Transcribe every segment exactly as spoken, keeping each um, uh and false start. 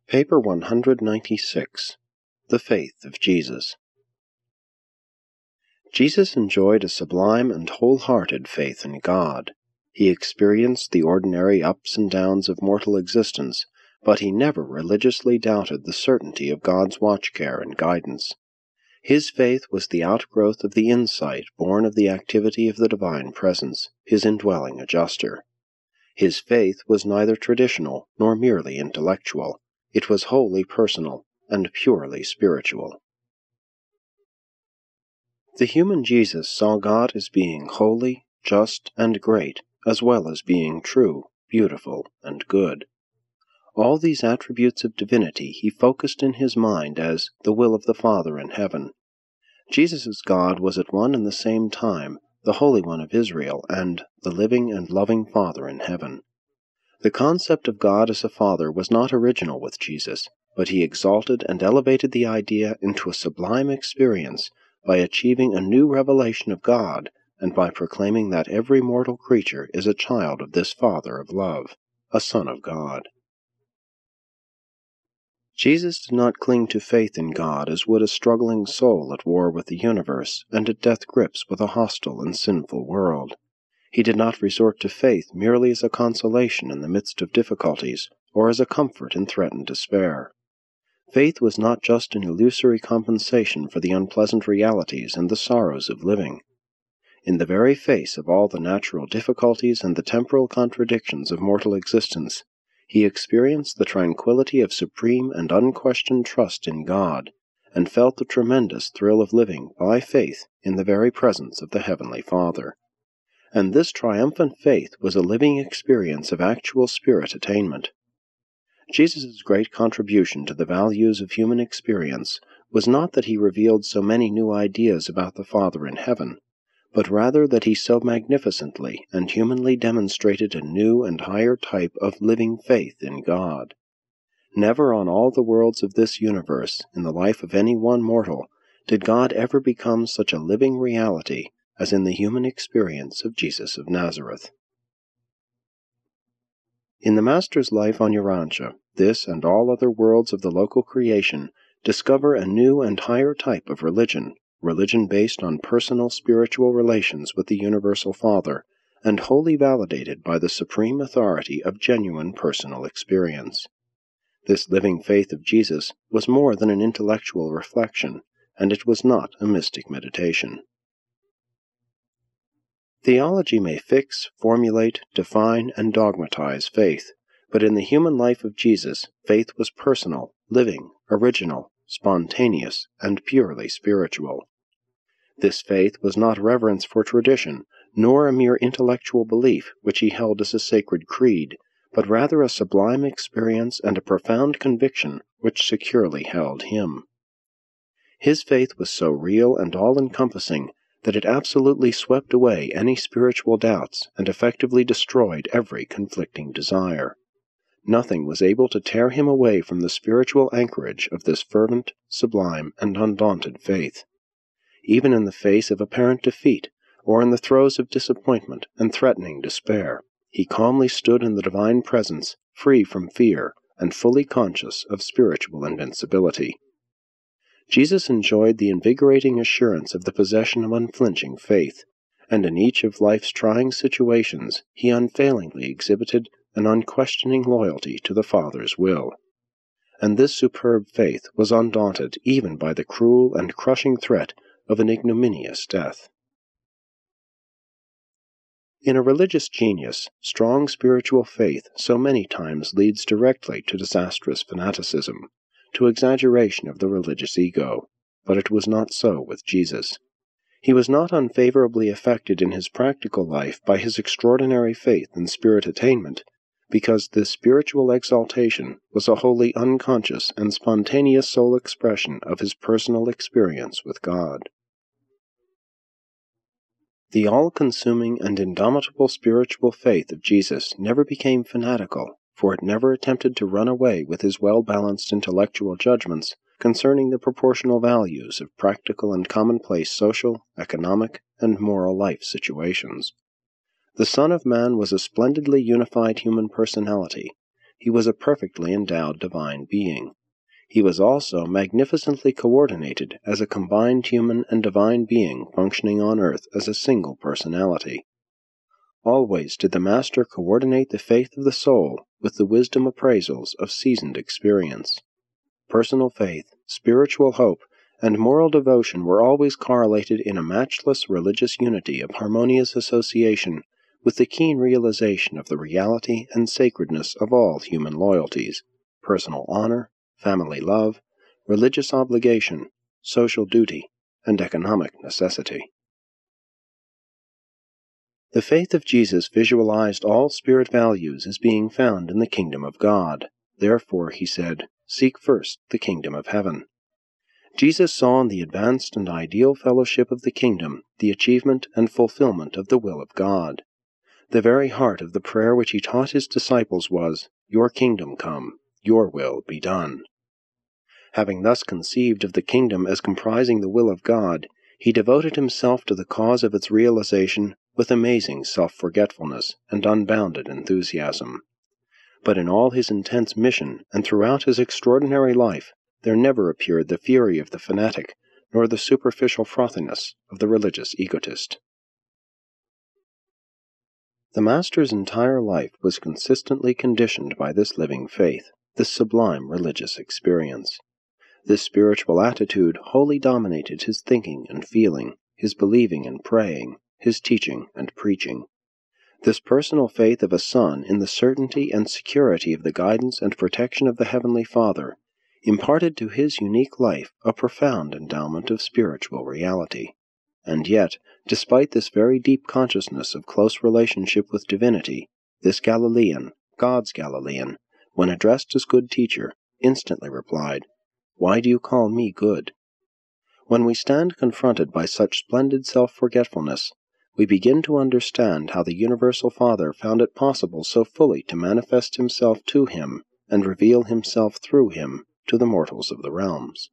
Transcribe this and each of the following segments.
Paper one hundred ninety-six. The Faith of Jesus. Jesus enjoyed a sublime and wholehearted faith in God. He experienced the ordinary ups and downs of mortal existence, but he never religiously doubted the certainty of God's watchcare and guidance. His faith was the outgrowth of the insight born of the activity of the divine presence, his indwelling adjuster. His faith was neither traditional nor merely intellectual. It was wholly personal and purely spiritual. The human Jesus saw God as being holy, just, and great, as well as being true, beautiful, and good. All these attributes of divinity he focused in his mind as the will of the Father in heaven. Jesus' God was at one and the same time the Holy One of Israel and the living and loving Father in heaven. The concept of God as a Father was not original with Jesus, but he exalted and elevated the idea into a sublime experience by achieving a new revelation of God and by proclaiming that every mortal creature is a child of this Father of love, a Son of God. Jesus did not cling to faith in God as would a struggling soul at war with the universe and at death grips with a hostile and sinful world. He did not resort to faith merely as a consolation in the midst of difficulties or as a comfort in threatened despair. Faith was not just an illusory compensation for the unpleasant realities and the sorrows of living. In the very face of all the natural difficulties and the temporal contradictions of mortal existence, he experienced the tranquility of supreme and unquestioned trust in God, and felt the tremendous thrill of living by faith in the very presence of the Heavenly Father. And this triumphant faith was a living experience of actual spirit attainment. Jesus' great contribution to the values of human experience was not that he revealed so many new ideas about the Father in heaven, but rather that he so magnificently and humanly demonstrated a new and higher type of living faith in God. Never on all the worlds of this universe, in the life of any one mortal, did God ever become such a living reality as in the human experience of Jesus of Nazareth. In the Master's life on Urantia, this and all other worlds of the local creation discover a new and higher type of religion, religion based on personal spiritual relations with the Universal Father, and wholly validated by the supreme authority of genuine personal experience. This living faith of Jesus was more than an intellectual reflection, and it was not a mystic meditation. Theology may fix, formulate, define, and dogmatize faith, but in the human life of Jesus, faith was personal, living, original, spontaneous, and purely spiritual. This faith was not reverence for tradition, nor a mere intellectual belief which he held as a sacred creed, but rather a sublime experience and a profound conviction which securely held him. His faith was so real and all-encompassing that it absolutely swept away any spiritual doubts and effectively destroyed every conflicting desire. Nothing was able to tear him away from the spiritual anchorage of this fervent, sublime, and undaunted faith. Even in the face of apparent defeat, or in the throes of disappointment and threatening despair, he calmly stood in the divine presence, free from fear, and fully conscious of spiritual invincibility. Jesus enjoyed the invigorating assurance of the possession of unflinching faith, and in each of life's trying situations he unfailingly exhibited an unquestioning loyalty to the Father's will. And this superb faith was undaunted even by the cruel and crushing threat of an ignominious death. In a religious genius, strong spiritual faith so many times leads directly to disastrous fanaticism, to exaggeration of the religious ego, but it was not so with Jesus. He was not unfavorably affected in his practical life by his extraordinary faith and spirit attainment, because this spiritual exaltation was a wholly unconscious and spontaneous soul expression of his personal experience with God. The all-consuming and indomitable spiritual faith of Jesus never became fanatical, for it never attempted to run away with his well-balanced intellectual judgments concerning the proportional values of practical and commonplace social, economic, and moral life situations. The Son of Man was a splendidly unified human personality, he was a perfectly endowed divine being. He was also magnificently coordinated as a combined human and divine being functioning on earth as a single personality. Always did the Master coordinate the faith of the soul with the wisdom appraisals of seasoned experience. Personal faith, spiritual hope, and moral devotion were always correlated in a matchless religious unity of harmonious association with the keen realization of the reality and sacredness of all human loyalties, personal honor, family love, religious obligation, social duty, and economic necessity. The faith of Jesus visualized all spirit values as being found in the kingdom of God. Therefore, he said, "Seek first the kingdom of heaven." Jesus saw in the advanced and ideal fellowship of the kingdom the achievement and fulfillment of the will of God. The very heart of the prayer which he taught his disciples was, "Your kingdom come, your will be done." Having thus conceived of the kingdom as comprising the will of God, he devoted himself to the cause of its realization with amazing self-forgetfulness and unbounded enthusiasm. But in all his intense mission and throughout his extraordinary life, there never appeared the fury of the fanatic, nor the superficial frothiness of the religious egotist. The Master's entire life was consistently conditioned by this living faith, this sublime religious experience. This spiritual attitude wholly dominated his thinking and feeling, his believing and praying, his teaching and preaching. This personal faith of a son in the certainty and security of the guidance and protection of the Heavenly Father imparted to his unique life a profound endowment of spiritual reality. And yet, despite this very deep consciousness of close relationship with divinity, this Galilean, God's Galilean, when addressed as good teacher, instantly replied, "Why do you call me good?" When we stand confronted by such splendid self-forgetfulness, we begin to understand how the Universal Father found it possible so fully to manifest himself to him and reveal himself through him to the mortals of the realms.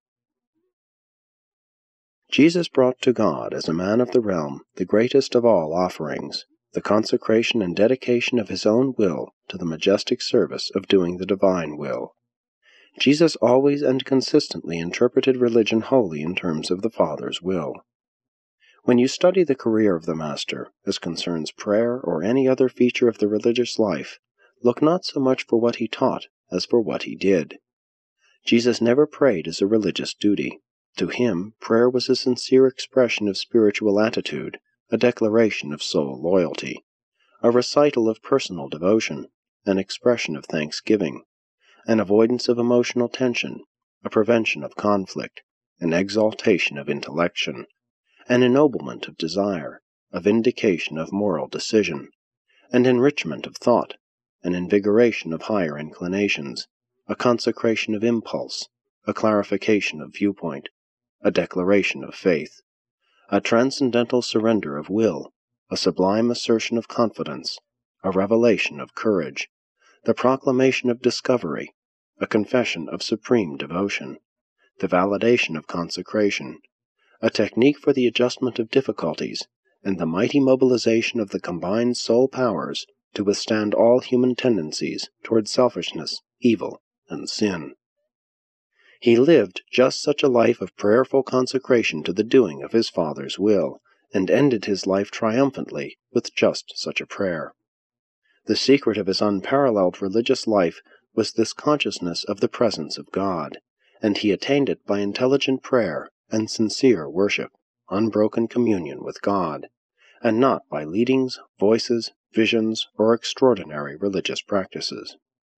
Jesus brought to God as a man of the realm the greatest of all offerings, the consecration and dedication of his own will to the majestic service of doing the divine will. Jesus always and consistently interpreted religion wholly in terms of the Father's will. When you study the career of the Master, as concerns prayer or any other feature of the religious life, look not so much for what he taught as for what he did. Jesus never prayed as a religious duty. To him, prayer was a sincere expression of spiritual attitude, a declaration of soul loyalty, a recital of personal devotion, an expression of thanksgiving, an avoidance of emotional tension, a prevention of conflict, an exaltation of intellection, an ennoblement of desire, a vindication of moral decision, an enrichment of thought, an invigoration of higher inclinations, a consecration of impulse, a clarification of viewpoint, a declaration of faith, a transcendental surrender of will, a sublime assertion of confidence, a revelation of courage, the proclamation of discovery, a confession of supreme devotion, the validation of consecration, a technique for the adjustment of difficulties, and the mighty mobilization of the combined soul powers to withstand all human tendencies toward selfishness, evil, and sin. He lived just such a life of prayerful consecration to the doing of his Father's will, and ended his life triumphantly with just such a prayer. The secret of his unparalleled religious life was this consciousness of the presence of God, and he attained it by intelligent prayer and sincere worship, unbroken communion with God, and not by leadings, voices, visions, or extraordinary religious practices.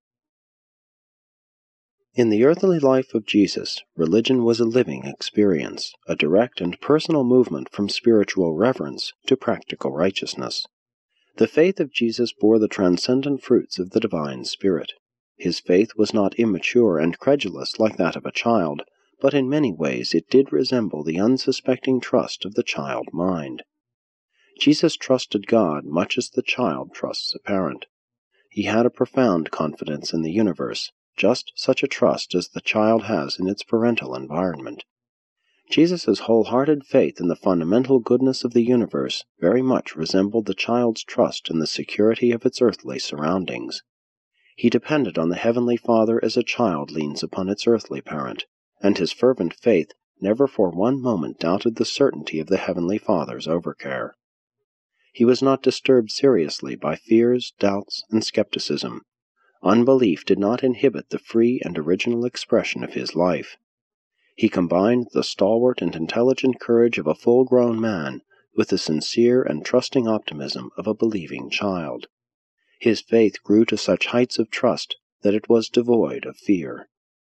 In the earthly life of Jesus, religion was a living experience, a direct and personal movement from spiritual reverence to practical righteousness. The faith of Jesus bore the transcendent fruits of the divine Spirit. His faith was not immature and credulous like that of a child, but in many ways it did resemble the unsuspecting trust of the child mind. Jesus trusted God much as the child trusts a parent. He had a profound confidence in the universe, just such a trust as the child has in its parental environment. Jesus' wholehearted faith in the fundamental goodness of the universe very much resembled the child's trust in the security of its earthly surroundings. He depended on the Heavenly Father as a child leans upon its earthly parent, and his fervent faith never for one moment doubted the certainty of the Heavenly Father's overcare. He was not disturbed seriously by fears, doubts, and skepticism. Unbelief did not inhibit the free and original expression of his life. He combined the stalwart and intelligent courage of a full-grown man with the sincere and trusting optimism of a believing child. His faith grew to such heights of trust that it was devoid of fear.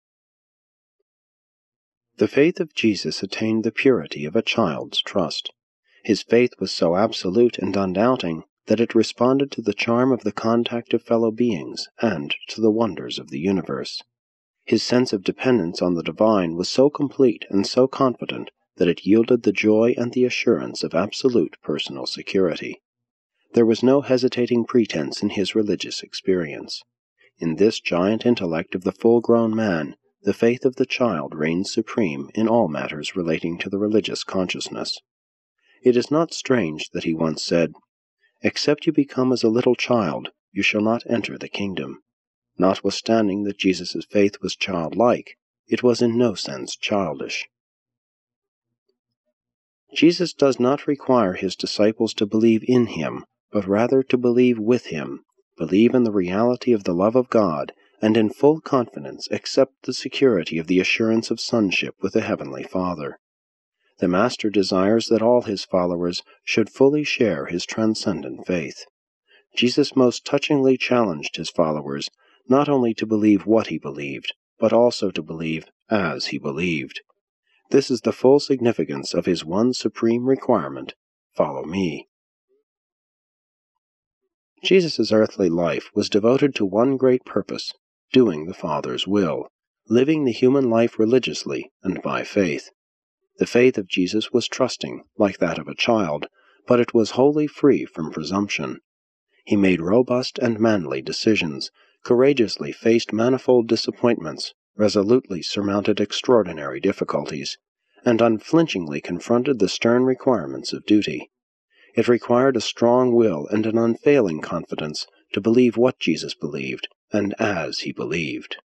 The faith of Jesus attained the purity of a child's trust. His faith was so absolute and undoubting that it responded to the charm of the contact of fellow beings and to the wonders of the universe. His sense of dependence on the divine was so complete and so confident that it yielded the joy and the assurance of absolute personal security. There was no hesitating pretense in his religious experience. In this giant intellect of the full-grown man, the faith of the child reigns supreme in all matters relating to the religious consciousness. It is not strange that he once said, "Except you become as a little child, you shall not enter the kingdom." Notwithstanding that Jesus' faith was childlike, it was in no sense childish. Jesus does not require his disciples to believe in him, but rather to believe with him, believe in the reality of the love of God, and in full confidence accept the security of the assurance of sonship with the Heavenly Father. The Master desires that all his followers should fully share his transcendent faith. Jesus most touchingly challenged his followers not only to believe what he believed, but also to believe as he believed. This is the full significance of his one supreme requirement: follow me. Jesus' earthly life was devoted to one great purpose: doing the Father's will, living the human life religiously and by faith. The faith of Jesus was trusting, like that of a child, but it was wholly free from presumption. He made robust and manly decisions, courageously faced manifold disappointments, resolutely surmounted extraordinary difficulties, and unflinchingly confronted the stern requirements of duty. It required a strong will and an unfailing confidence to believe what Jesus believed, and as he believed.